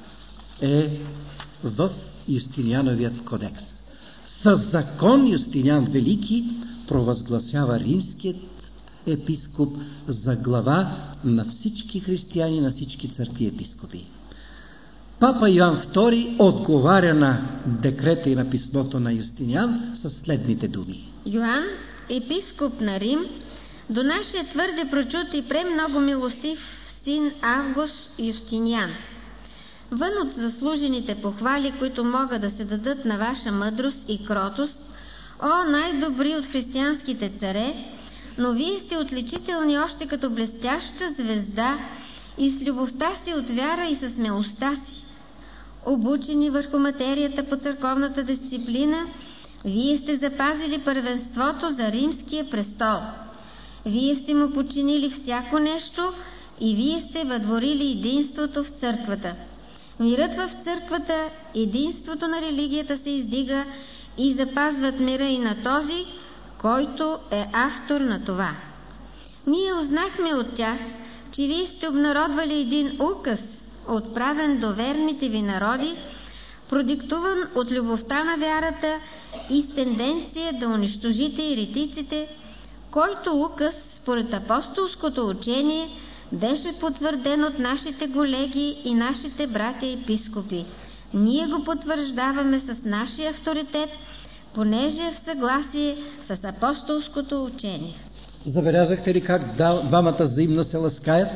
е в Юстиниановият кодекс. Със закон Юстиниан Велики провъзгласява римският епископ за глава на всички християни, на всички църкви епископи. Папа Йоан втори отговаря на декрета и на писмото на Юстиниан със следните думи. Йоан, епископ на Рим, до нашия твърде прочут и премного милостив син Август Юстиниан. Вън от заслужените похвали, които могат да се дадат на ваша мъдрост и кротост, о, най-добри от християнските царе, но вие сте отличителни още като блестяща звезда и с любовта си от вяра и със смелостта си. Обучени върху материята по църковната дисциплина, вие сте запазили първенството за римския престол. Вие сте му подчинили всяко нещо и вие сте въдворили единството в църквата. Мирът в църквата, единството на религията се издига и запазват мира и на този, който е автор на това. Ние узнахме от тях, че вие сте обнародвали един указ, отправен до верните ви народи, продиктуван от любовта на вярата и с тенденция да унищожите еретиците, който указ, според апостолското учение, беше потвърден от нашите колеги и нашите братя епископи. Ние го потвърждаваме с нашия авторитет, понеже е в съгласие с апостолското учение. Забелязахте ли как двамата взаимно се ласкаят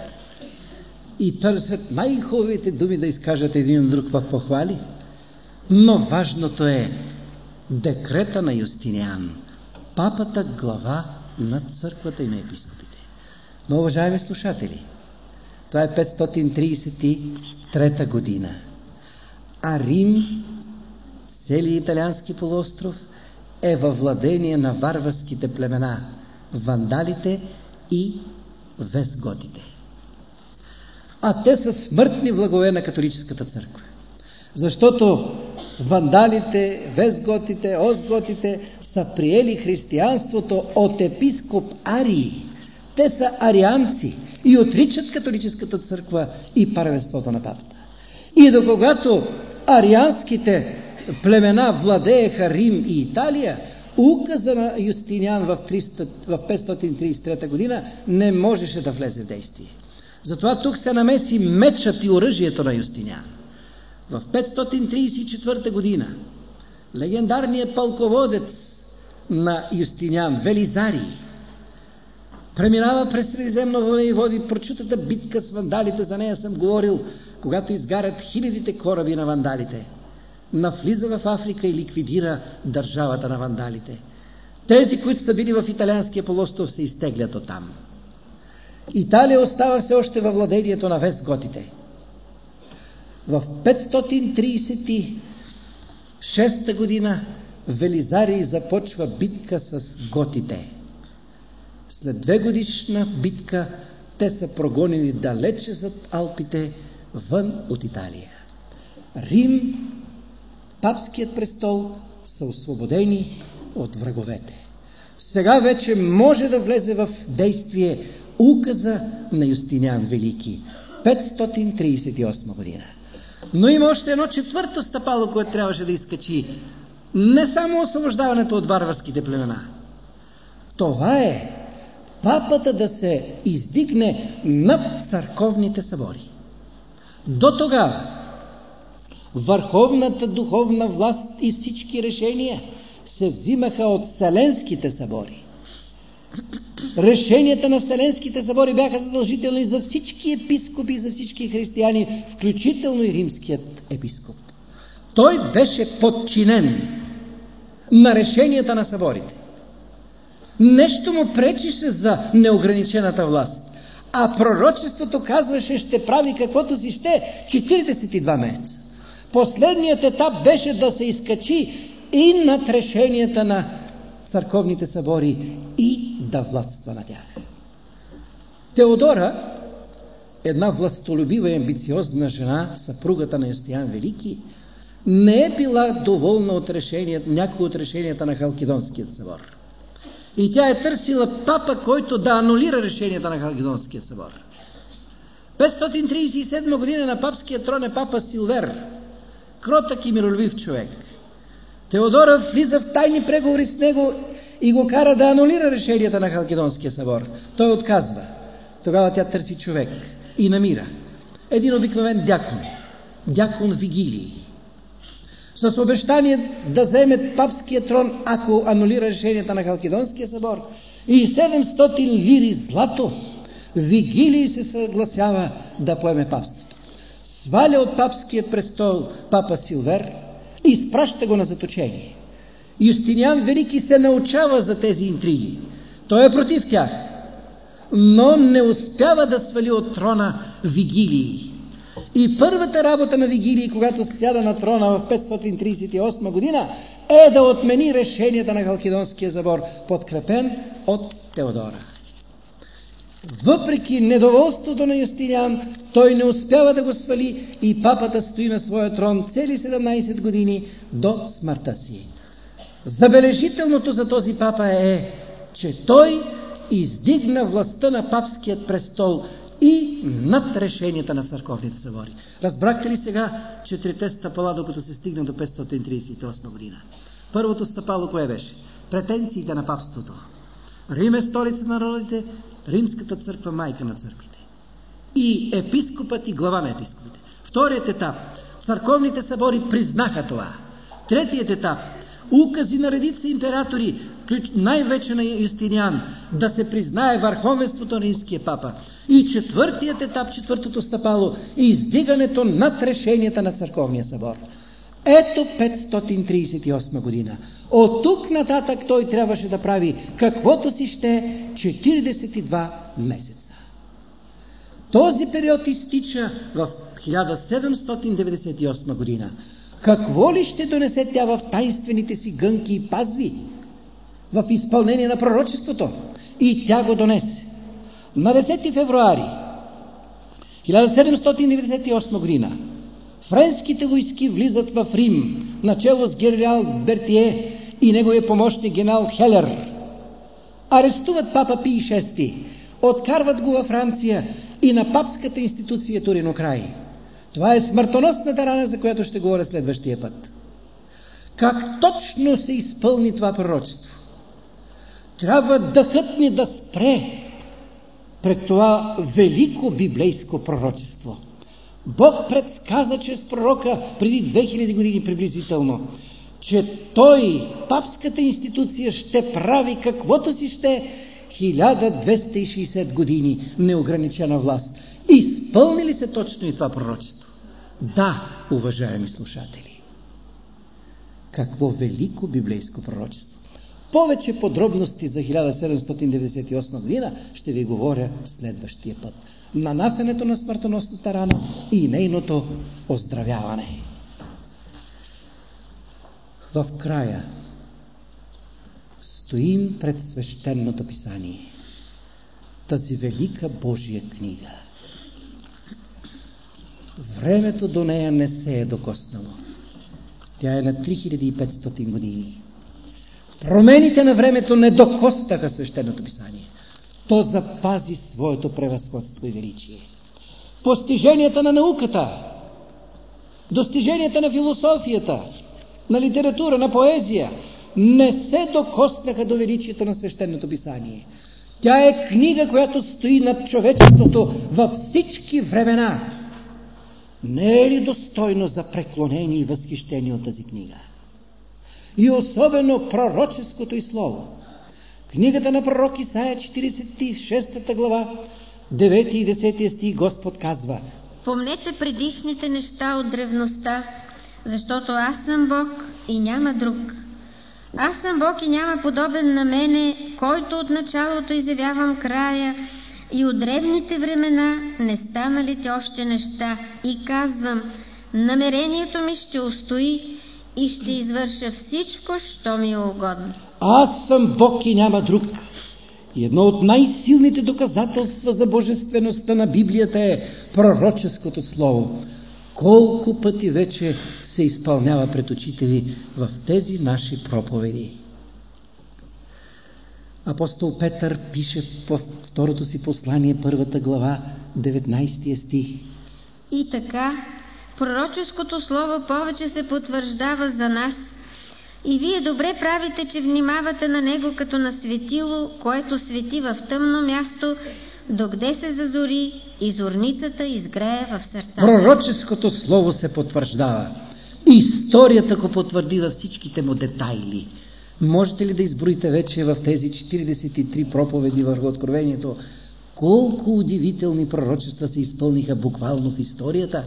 и търсят най-хубавите думи да изкажат един друг в похвали? Но важното е декрета на Юстиниан, папата глава на църквата и на епископите. Но, уважаеми слушатели, това е петстотин тридесет и трета година, а Рим, целият италиански полуостров, е във владение на варварските племена, вандалите и вестготите. А те са смъртни врагове на католическата църква. Защото вандалите, вестготите, остготите са приели християнството от епископ Арии. Те са арианци и отричат католическата църква и първенството на папата. И до когато арианските племена владееха Рим и Италия, указа на Юстиниан в, триста, в петстотин тридесет и трета година не можеше да влезе в действие. Затова тук се намеси мечът и оръжието на Юстиниан. В петстотин тридесет и четвърта година легендарният пълководец на Юстиниан, Велизарий, преминава през Средиземно море и води прочутата битка с вандалите. За нея съм говорил, когато изгарят хилядите кораби на вандалите. Навлиза в Африка и ликвидира държавата на вандалите. Тези, които са били в италианския полуостров, се изтеглят оттам. Италия остава все още във владението на вестготите. В петстотин тридесет и шеста година Велизарий започва битка с готите. След две годишна битка те са прогонени далече зад Алпите, вън от Италия. Рим, папският престол са освободени от враговете. Сега вече може да влезе в действие указа на Юстиниан Велики, петстотин тридесет и осма година. Но има още едно четвърто стъпало, което трябваше да изкачи. Не само освобождаването от варварските племена. Това е папата да се издигне над църковните събори. До тогава върховната духовна власт и всички решения се взимаха от вселенските събори. Решенията на вселенските събори бяха задължителни за всички епископи и за всички християни, включително и римският епископ. Той беше подчинен на решенията на съборите. Нещо му пречише за неограничената власт, а пророчеството казваше, ще прави каквото си ще четиридесет и два месеца. Последният етап беше да се изкачи и над решенията на църковните събори и да владства на тях. Теодора, една властолюбива и амбициозна жена, съпругата на Юстиниан Велики, не е била доволна от решението, някои от решенията на Халкидонският събор. И тя е търсила папа, който да анулира решенията на Халкидонския събор. петстотин тридесет и седма година на папския трон е папа Силвер, кротък и миролюбив човек. Теодора влиза в тайни преговори с него и го кара да анулира решенията на Халкидонския събор. Той отказва. Тогава тя търси човек и намира един обикновен дякон, дякон Вигилий, с обещание да вземе папския трон, ако анулира решенията на Халкидонския събор, и седемстотин лири злато. Вигилий се съгласява да поеме папството. Сваля от папския престол папа Силвер и изпраща го на заточение. Юстиниан Велики се научава за тези интриги. Той е против тях, но не успява да свали от трона Вигилий. И първата работа на Вигилий, когато сяда на трона в петстотин тридесет и осма година, е да отмени решенията на Халкидонския събор, подкрепен от Теодора. Въпреки недоволството на Юстиниан, той не успява да го свали и папата стои на своя трон цели седемнадесет години до смъртта си. Забележителното за този папа е, че той издигна властта на папският престол и над решенията на църковните събори. Разбрахте ли сега четирите стъпала, докато се стигна до петстотин тридесет и осма година? Първото стъпало кое беше? Претенциите на папството. Рим е столица на народите, римската църква майка на църквите. И епископът и глава на епископите. Вторият етап. Църковните събори признаха това. Третият етап. Укази на редица императори, най-вече на Юстиниан, да се признае върховенството на римския папа. И четвъртият етап, четвъртото стъпало, издигането над решенията на църковния събор. Ето петстотин тридесет и осма година. От тук нататък той трябваше да прави каквото си ще четиридесет и два месеца. Този период изтича в хиляда седемстотин деветдесет и осма година. Какво ли ще донесе тя в тайнствените си гънки и пазви? В изпълнение на пророчеството. И тя го донесе. На десети февруари хиляда седемстотин деветдесет и осма година Френските войски влизат в Рим, начело с генерал Бертие и неговия помощник генерал Хелер. Арестуват папа Пий шести, откарват го във Франция и на папската институция Торино край. Това е смъртоносната рана, за която ще говоря следващия път. Как точно се изпълни това пророчество? Трябва дъхът ни да спре пред това велико библейско пророчество. Бог предсказа чрез пророка преди две хиляди години приблизително, че той, папската институция, ще прави каквото си ще хиляда двеста и шейсет години неограничена власт. Изпълни ли се точно и това пророчество? Да, уважаеми слушатели. Какво велико библейско пророчество! Повече подробности за хиляда седемстотин деветдесет и осма година ще ви говоря следващия път. Нанасенето на смъртоносната рана и нейното оздравяване. В края стоим пред свещеното писание, тази велика Божия книга. Времето до нея не се е докоснало. Тя е на три хиляди и петстотин години. Промените на времето не докоснаха свещеното писание. То запази своето превъзходство и величие. Постиженията на науката, достиженията на философията, на литература, на поезия не се докоснаха до величието на свещеното писание. Тя е книга, която стои над човечеството във всички времена. Не е ли достойно за преклонение и възхищение от тази книга? И особено пророческото й слово. Книгата на пророк Исаия, четиридесет и шеста глава, девети и десети стих, Господ казва: помнете предишните неща от древността, защото аз съм Бог и няма друг. Аз съм Бог и няма подобен на мене, който от началото изявявам края и от древните времена не станалите още неща. И казвам, намерението ми ще устои и ще извърша всичко, що ми е угодно. Аз съм Бог и няма друг. И едно от най-силните доказателства за божествеността на Библията е пророческото слово. Колко пъти вече се изпълнява пред очите ви в тези наши проповеди. Апостол Петър пише във второто си послание, първата глава, деветнайсети стих: и така, пророческото слово повече се потвърждава за нас, и вие добре правите, че внимавате на него като на светило, което свети в тъмно място, докъде се зазори и зорницата изгрее в сърцата. Пророческото слово се потвърждава. Историята го потвърди във всичките му детайли. Можете ли да изброите вече в тези четиридесет и три проповеди върху Откровението колко удивителни пророчества се изпълниха буквално в историята?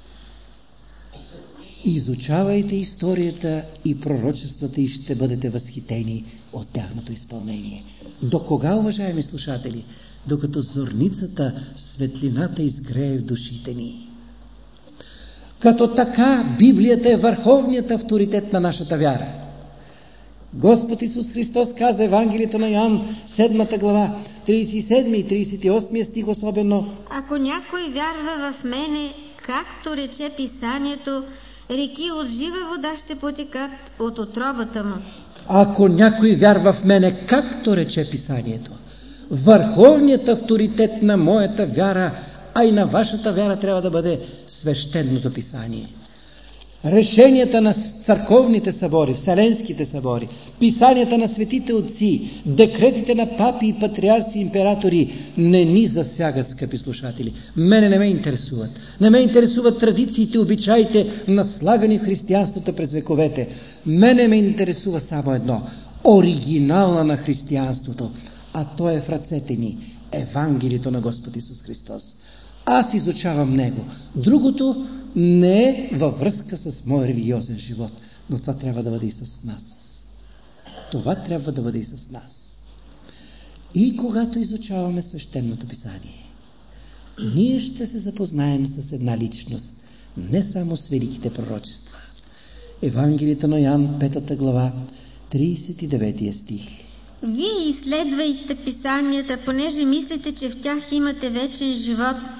Изучавайте историята и пророчествата и ще бъдете възхитени от тяхното изпълнение. До кога, уважаеми слушатели? Докато зорницата, светлината изгрее в душите ни. Като така, Библията е върховният авторитет на нашата вяра. Господ Исус Христос каза, Евангелието на Йоан, седмата глава, тридесет и седми и тридесет и осми стих особено: ако някой вярва в мене, както рече писанието, реки от жива вода ще потекат от утробата му. Ако някой вярва в мене, както рече писанието, върховният авторитет на моята вяра, а и на вашата вяра трябва да бъде свещеното писание. Решенията на църковните събори, вселенските събори, писанията на светите отци, декретите на папи и патриарси и императори не ни засягат, скъпи слушатели. Мене не ме интересуват. Не ме интересуват традициите, обичаите, наслагани в християнството през вековете. Мене ме интересува само едно – оригинала на християнството, а то е в ръцете ни – Евангелието на Господ Исус Христос. Аз изучавам него. Другото не е във връзка с моя религиозен живот, но това трябва да бъде и с нас. Това трябва да бъде и с нас. И когато изучаваме свещеното писание, ние ще се запознаем с една личност, не само с великите пророчества. Евангелието на Йоан, петата глава, тридесет и девети стих. Вие изследвайте писанията, понеже мислите, че в тях имате вечен живот,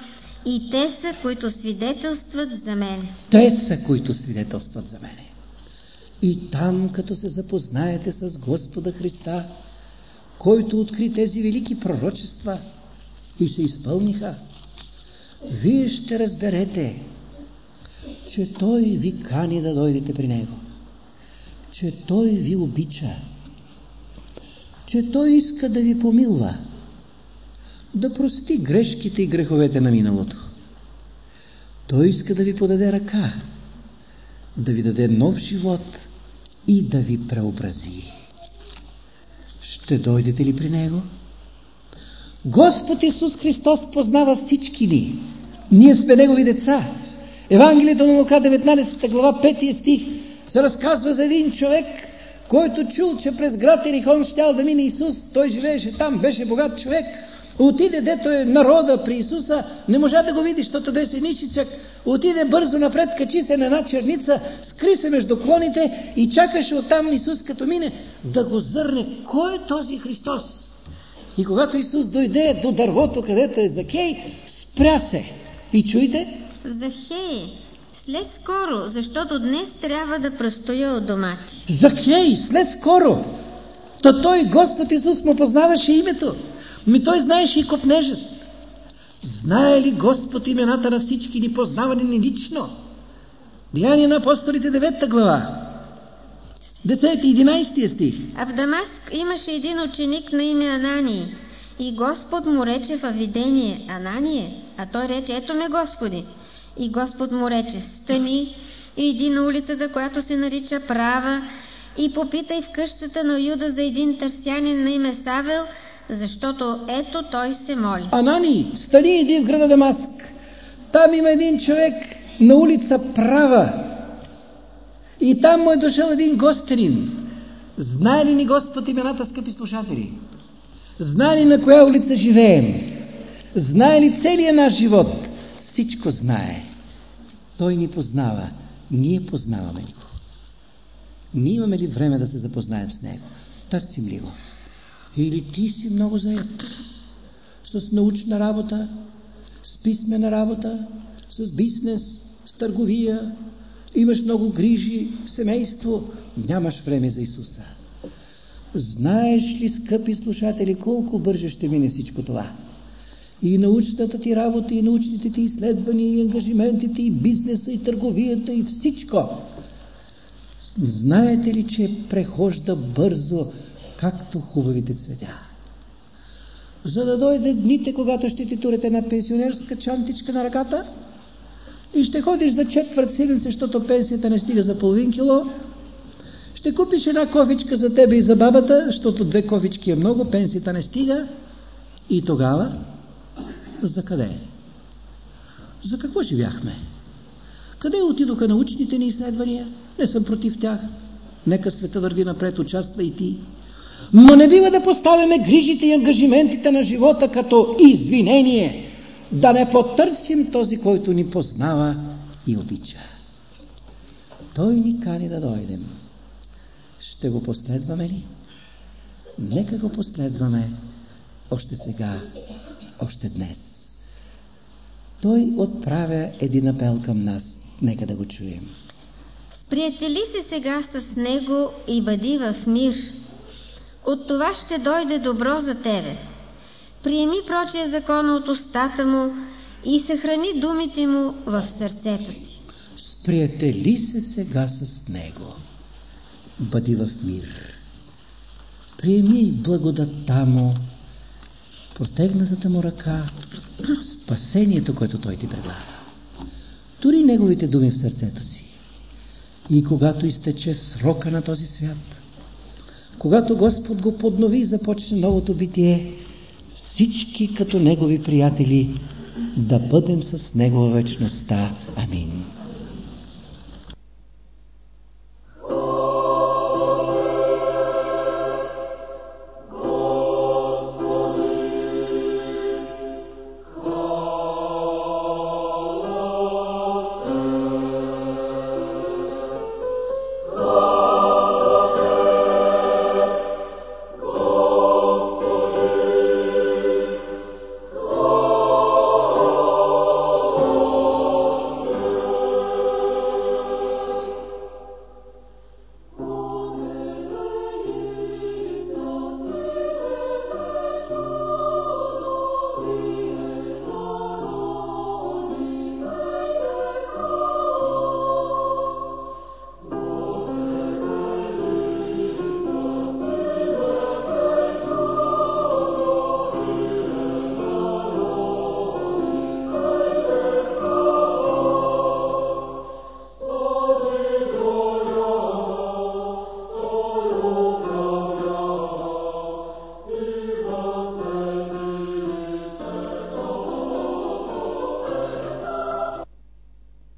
И те са, които свидетелстват за мене. Те са, които свидетелстват за мене. И там, като се запознаете с Господа Христа, който откри тези велики пророчества и се изпълниха, вие ще разберете, че Той ви кани да дойдете при Него, че Той ви обича, че Той иска да ви помилва, да прости грешките и греховете на миналото. Той иска да ви подаде ръка, да ви даде нов живот и да ви преобрази. Ще дойдете ли при Него? Господ Исус Христос познава всички ни. Ние сме Негови деца. Евангелието на Лука, деветнадесета глава, пети стих, се разказва за един човек, който чул, че през град Ерихон щял да мине Исус. Той живееше там, беше богат човек. Отиде, дето е народа при Исуса, не можа да го види, защото беше нишичък. Отиде бързо напред, качи се на една черница, скри се между клоните и чакаше оттам Исус, като мине, да го зърне. Кой е този Христос? И когато Исус дойде до дървото, където е Закей, спря се. И чуйте? Захей, след скоро, защото днес трябва да престоя от дома ти. Захей, след скоро. То той, Господ Исус, му познаваше името. Ми той знаеше и копнежът. Знае ли Господ имената на всички ни, познавани ни лично? Деяния на апостолите, девета глава, десети и единадесети стих. А в Дамаск имаше един ученик на име Анания. И Господ му рече във видение: Анание, а той рече: ето ме, Господи. И Господ му рече: стани и иди на улицата, която се нарича Права, и попитай в къщата на Юда за един търсянин на име Савел, защото ето той се моли. Анани, стани и иди в града Дамаск. Там има един човек на улица Права. И там му е дошъл един гостенин. Знае ли ни Господ имената, скъпи слушатели? Знае ли на коя улица живеем? Знае ли целият наш живот? Всичко знае. Той ни познава. Ние познаваме ли го? Ние имаме ли време да се запознаем с него? Търсим ли го? Или ти си много заед с научна работа, с писмена работа, с бизнес, с търговия, имаш много грижи, семейство, нямаш време за Исуса. Знаеш ли, скъпи слушатели, колко бързо ще мине всичко това? И научната ти работа, и научните ти изследвания, и ангажиментите, и бизнеса, и търговията, и всичко. Знаете ли, че прехожда бързо, както хубавите цветя? За да дойде дните, когато ще ти турете една пенсионерска чантичка на ръката и ще ходиш за четвърт седмица, защото пенсията не стига за половин кило, ще купиш една кофичка за тебе и за бабата, защото две кофички е много, пенсията не стига. И тогава за къде? За какво живяхме? Къде отидоха научните ни изследвания? Не съм против тях. Нека света върви напред, участва и ти. Но не бива да поставяме грижите и ангажиментите на живота като извинение, да не потърсим този, който ни познава и обича. Той ни кани да дойдем. Ще го последваме ли? Нека го последваме още сега, още днес. Той отправя един апел към нас. Нека да го чуем. Сприятели се сега с него и бъди в мир. От това ще дойде добро за тебе. Приеми прочия закон от устата му и съхрани думите му в сърцето си. Сприятели се сега с него. Бъди в мир. Приеми благодатта му, протегнатата му ръка, спасението, което той ти предлага. Тури неговите думи в сърцето си. И когато изтече срока на този свят, когато Господ го поднови и започне новото битие, всички като негови приятели да бъдем с него във вечността. Амин.